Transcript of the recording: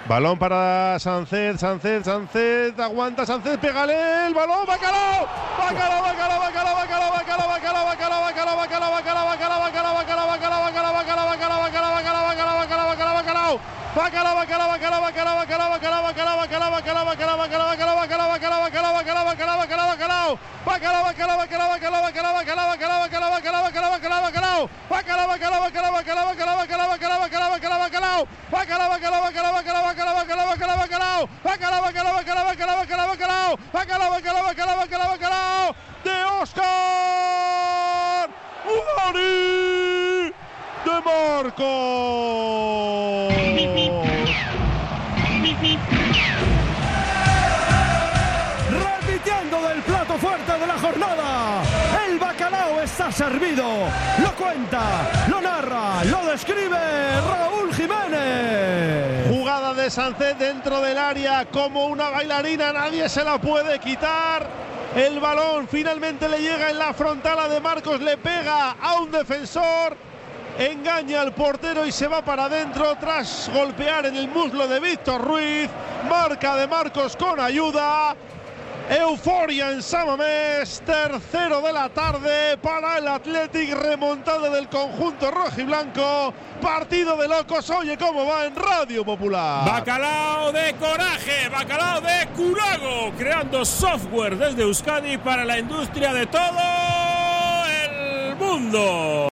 Balón para Sánchez, aguanta Sánchez, pégale el balón, Bacalao, de Óscar Udari de Marcos. Repitiendo del plato fuerte de la jornada, el bacalao está servido. Lo cuenta, lo narra, lo describe Raúl Jiménez. Jugada de Sánchez dentro del área como una bailarina, nadie se la puede quitar. El balón finalmente le llega en la frontal a De Marcos, le pega a un defensor, engaña al portero y se va para adentro tras golpear en el muslo de Víctor Ruiz. Marca De Marcos con ayuda. Euforia en San Mamés, tercero de la tarde para el Athletic, remontada del conjunto rojiblanco. Partido de locos, oye cómo va en Radio Popular. Bacalao de coraje, bacalao de curago, creando software desde Euskadi para la industria de todo el mundo.